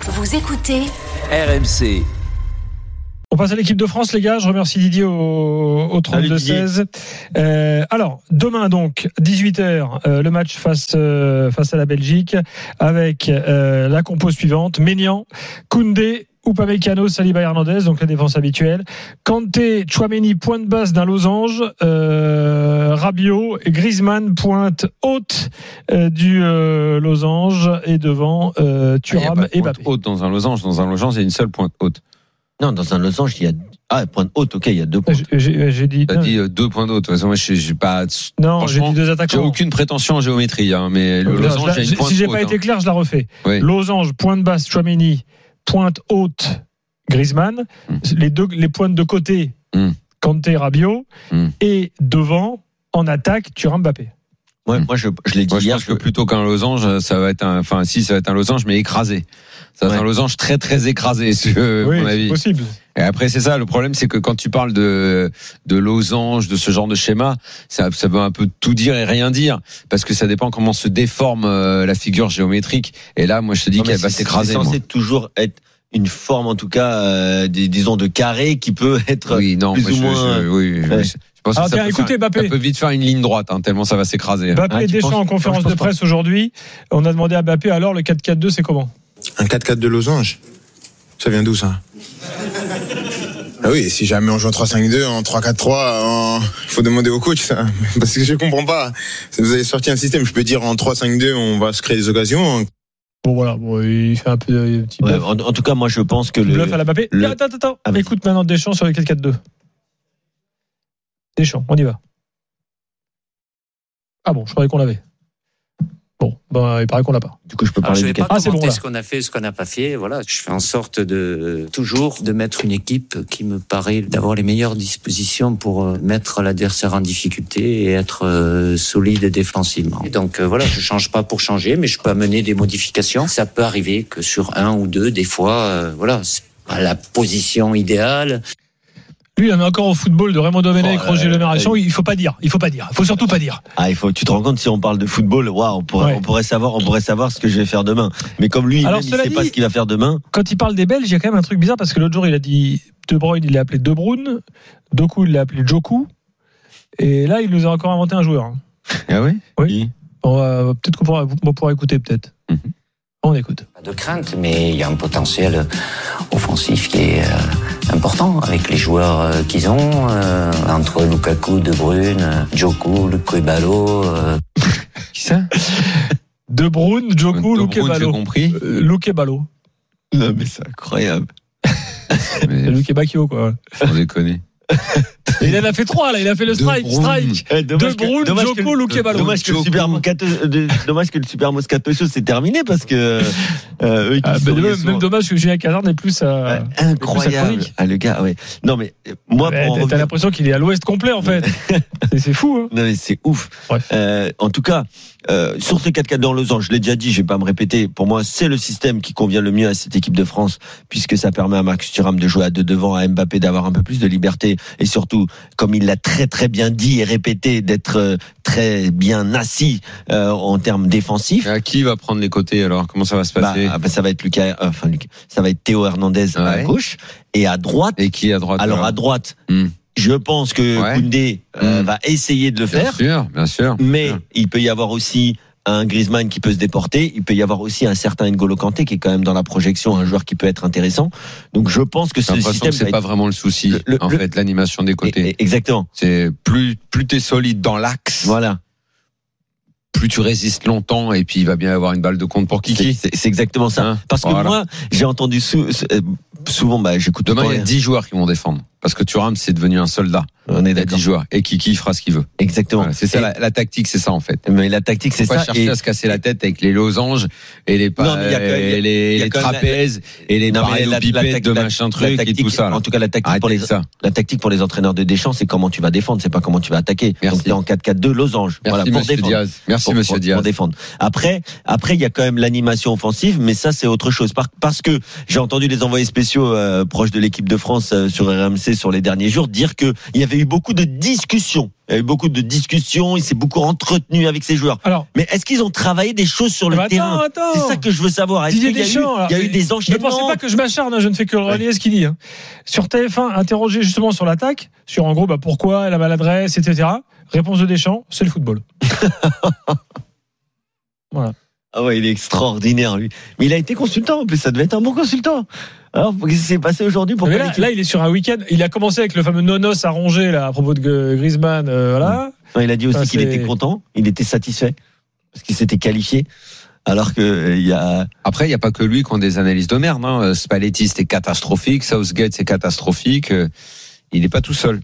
Vous écoutez RMC. On passe à l'équipe de France, les gars. Je remercie Didier au 32-16. Alors, demain, donc, 18h, le match face à la Belgique, avec la compo suivante. Maignan, Koundé, Upamecano, Saliba, Hernandez, donc la défense habituelle. Kanté, Tchouaméni, pointe basse d'un losange. Rabiot, Griezmann, pointe haute du losange. Et devant, Thuram et Mbappé. Haute dans un losange. Dans un losange, il y a une seule pointe haute. Non, dans un losange, il y a... Ah, pointe haute, ok, il y a deux points. J'ai dit... T'as dit 2 points haute. De toute façon, moi, j'ai pas... Non, j'ai dit 2 attaquants. J'ai aucune prétention en géométrie, hein, mais le losange, il y a une pointe si j'ai haute, pas été clair, je la refais. Oui. Losange, pointe basse, Tchouaméni, pointe haute, Griezmann. Les pointes de côté, Kanté, Rabiot. Et devant, en attaque, Thuram, Mbappé. Ouais, moi je l'ai dit hier. Je pense que plutôt qu'un losange, ça va être ça va être un losange, mais écrasé. Ça va être un losange très très écrasé, oui, mon avis. C'est possible. Et après, c'est ça, le problème, c'est que quand tu parles de losange, de ce genre de schéma, ça veut un peu tout dire et rien dire. Parce que ça dépend comment se déforme la figure géométrique. Et là, moi, je te dis qu'elle va s'écraser. C'est censé toujours être une forme, en tout cas, disons, de carré qui peut être plus ou moins. Je pense que écoutez, Mbappé. Ça peut vite faire une ligne droite, tellement ça va s'écraser. Mbappé et Deschamps en conférence de presse aujourd'hui. On a demandé à Mbappé, alors, le 4-4-2, c'est comment? Un 4-4 de losange. Ça vient d'où, ça? Ah oui, si jamais on joue en 3-5-2, en 3-4-3, il faut demander au coach, ça. Parce que je comprends pas. Vous avez sorti un système, je peux dire en 3-5-2, on va se créer des occasions. Bon, voilà, il fait un petit bluff. En tout cas, moi, je pense que bluff à la Mbappé. Attends. Écoute maintenant Deschamps sur le 4-4-2. Deschamps, on y va. Ah bon, je croyais qu'on l'avait. Bon, il paraît qu'on l'a pas. Du coup, je peux parler je vais du 4. pas commenter ce qu'on a fait, ce qu'on n'a pas fait. Voilà, je fais en sorte toujours de mettre une équipe qui me paraît d'avoir les meilleures dispositions pour mettre l'adversaire en difficulté et être solide défensivement. Et donc voilà, je change pas pour changer, mais je peux amener des modifications. Ça peut arriver que sur 1 ou 2, des fois, c'est pas la position idéale. Lui, il en est encore au football de Raymond Domenech, Roger Le Maréchal. Il faut pas dire. Il faut surtout pas dire. Tu te rends compte, si on parle de football, on pourrait savoir ce que je vais faire demain. Mais comme lui, il sait pas ce qu'il va faire demain. Quand il parle des Belges, il y a quand même un truc bizarre parce que l'autre jour, il a dit De Bruyne, il l'a appelé De Bruyne. Doku, il l'a appelé Joku. Et là, il nous a encore inventé un joueur. Ah oui? Oui. Peut-être qu'on pourra écouter, peut-être. On écoute. Pas de crainte, mais il y a un potentiel offensif qui est important avec les joueurs qu'ils ont, entre Lukaku, De Bruyne, Joku, Lukebalo. Qui ça? De Bruyne, Joku, Lukebalo. J'ai compris. Lukebalo. Non, mais c'est incroyable. C'est Lukebakio, quoi. On déconne. Il en a fait 3 là, il a fait le strike. De Bruyne, Joku, Lukebalo. Dommage que le Super Moscato Show c'est terminé parce que même dommage que Julien Cazard n'ait plus sa incroyable. Le gars, ouais. Non mais moi t'as l'impression qu'il est à l'ouest complet en fait. C'est fou. Hein. Non mais c'est ouf. Bref. En tout cas, sur ce 4-4 dans losange, je l'ai déjà dit, je vais pas me répéter. Pour moi, c'est le système qui convient le mieux à cette équipe de France puisque ça permet à Marcus Thuram de jouer à 2 devant, à Mbappé d'avoir un peu plus de liberté et surtout, comme il l'a très très bien dit et répété, d'être très bien assis en termes défensifs. À qui va prendre les côtés alors? Comment ça va se passer? Ça va être ça va être Théo Hernandez à gauche et à droite. Et qui à droite? Alors à droite. Je pense que Koundé va essayer de le faire. Bien sûr. Mais il peut y avoir aussi un Griezmann qui peut se déporter. Il peut y avoir aussi un certain N'Golo Kanté qui est quand même dans la projection, un joueur qui peut être intéressant. Donc je pense que ce système, c'est pas vraiment le souci. En fait, l'animation des côtés. Exactement. C'est plus t'es solide dans l'axe. Voilà. Plus tu résistes longtemps et puis il va bien avoir une balle de compte pour Kiki. C'est exactement ça. Parce que moi, j'ai entendu souvent, j'écoute. Demain, il y a 10 joueurs qui vont défendre. Parce que Thuram, c'est devenu un soldat. On est d'accord. 10 joueurs. Et Kiki fera ce qu'il veut. Exactement. Voilà, c'est ça, la tactique, c'est ça, en fait. Mais la tactique, c'est ça. Faut pas chercher à se casser la tête avec les losanges et les trapèzes et les pipettes de machin truc et tout ça. En tout cas, la tactique pour les entraîneurs de Deschamps, c'est comment tu vas défendre, c'est pas comment tu vas attaquer. Merci. Donc, t'es en 4-4-2, losange. Merci, pour monsieur défendre. Diaz. Merci, monsieur Diaz. Pour défendre. Après, il y a quand même l'animation offensive, mais ça, c'est autre chose. Parce que j'ai entendu les envoyés spéciaux proches de l'équipe de France sur RMC annoncé sur les derniers jours, dire qu'il y avait eu beaucoup de discussions. Il y a eu beaucoup de discussions, il s'est beaucoup entretenu avec ses joueurs. Alors, mais est-ce qu'ils ont travaillé des choses sur le terrain ? C'est ça que je veux savoir. Est-ce qu'il y a eu des enchaînements ? Ne pensez pas que je m'acharne, je ne fais que relayer ce qu'il dit. Sur TF1, interrogé justement sur l'attaque, sur en gros pourquoi la maladresse, etc. Réponse de Deschamps, c'est le football. Voilà. Ah ouais, il est extraordinaire, lui. Mais il a été consultant, en plus, ça devait être un bon consultant. Alors, qu'est-ce qui s'est passé aujourd'hui pour là, il est sur un week-end. Il a commencé avec le fameux nonos à ronger, là, à propos de Griezmann, voilà. Non, il a dit aussi qu'il était content, il était satisfait, parce qu'il s'était qualifié. Alors que Après, il n'y a pas que lui qui ont des analyses de merde, hein. Spalletti, c'était catastrophique. Southgate, c'est catastrophique. Il n'est pas tout seul.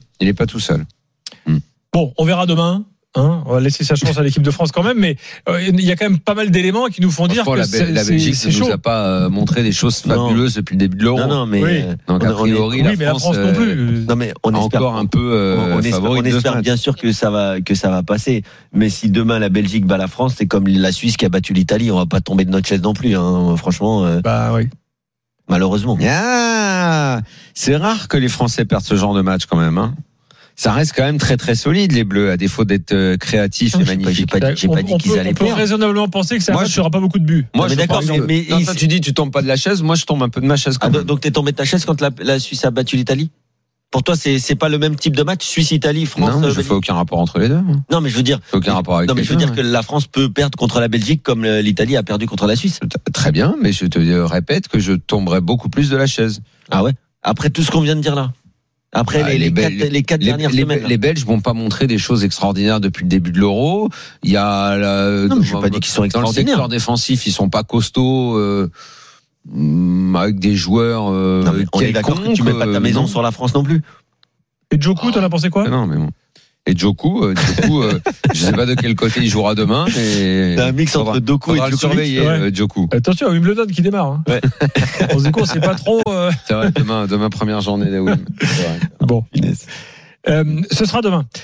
Bon, on verra demain. On va laisser sa chance à l'équipe de France quand même, mais il y a quand même pas mal d'éléments qui nous font dire que la Belgique ne nous a pas montré des choses fabuleuses depuis le début de l'Euro. Non, mais donc a priori, la France non plus. Non, mais on espère encore un peu on espère bien sûr que ça va passer. Mais si demain la Belgique bat la France, c'est comme la Suisse qui a battu l'Italie. On va pas tomber de notre chaise non plus, hein. Franchement. Oui. Malheureusement. C'est rare que les Français perdent ce genre de match quand même, hein. Ça reste quand même très très solide, les Bleus, à défaut d'être créatifs et magnifiques. J'ai pas dit qu'ils allaient perdre. On peut raisonnablement penser que ça ne aura pas beaucoup de buts. Moi, mais d'accord, mais toi, tu dis tu tombes pas de la chaise, moi je tombe un peu de ma chaise quand même. Donc t'es tombé de ta chaise quand la Suisse a battu l'Italie ? Pour toi, c'est pas le même type de match, Suisse-Italie, France. Non, je fais aucun rapport entre les deux. Non, mais je veux dire. Aucun rapport avec. Non, mais je veux dire que la France peut perdre contre la Belgique comme l'Italie a perdu contre la Suisse. Très bien, mais je te répète que je tomberais beaucoup plus de la chaise. Ah ouais ? Après tout ce qu'on vient de dire là. Après les quatre dernières semaines. Les Belges vont pas montrer des choses extraordinaires depuis le début de l'Euro. Il y a non, mais je n'ai pas dit qu'ils sont extraordinaires. Dans le secteur défensif, ils sont pas costauds avec des joueurs. Non, mais on est d'accord que tu mets pas ta maison sur la France non plus. Et Djokou, t'en as pensé quoi ? Non, mais bon. Et Djokou, je sais pas de quel côté il jouera demain. C'est un mix entre Doku et Djokovic. Surveiller Djokou. Attention à Wimbledon qui démarre. Hein. Ouais. On se dit qu'on sait pas trop. C'est vrai, demain première journée de Wimbledon. Bon. Ce sera demain.